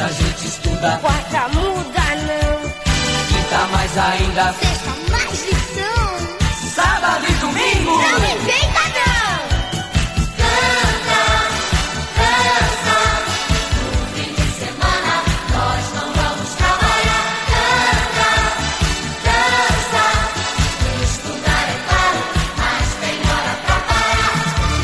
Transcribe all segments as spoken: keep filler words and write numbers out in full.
terça a gente estuda. Quarta muda não. Quinta mais ainda. Sexta mais lição. Sábado e domingo. Não inventa não. Canta, dança. No fim de semana nós não vamos trabalhar. Canta, dança. Estudar é claro, mas tem hora pra parar.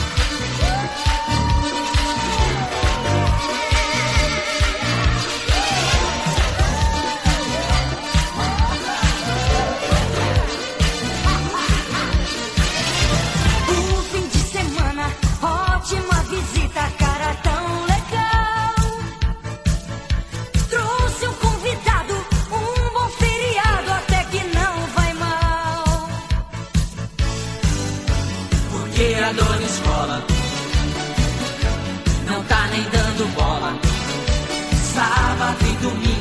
O fim de semana, ótima visita, cara tão legal. Trouxe um convidado, um bom feriado, até que não vai mal. Porque a dona escola não tá nem dando bola. Sábado e domingo